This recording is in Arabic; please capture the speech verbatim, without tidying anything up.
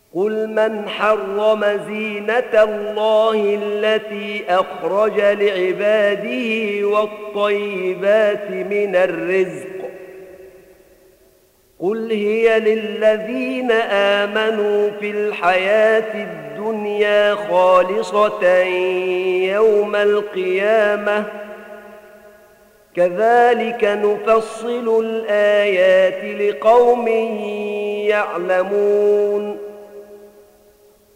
قل من حرم زينة الله التي أخرج لعباده والطيبات من الرزق قل هي للذين آمنوا في الحياة الدنيا خالصة يوم القيامة كذلك نفصل الآيات لقوم يعلمون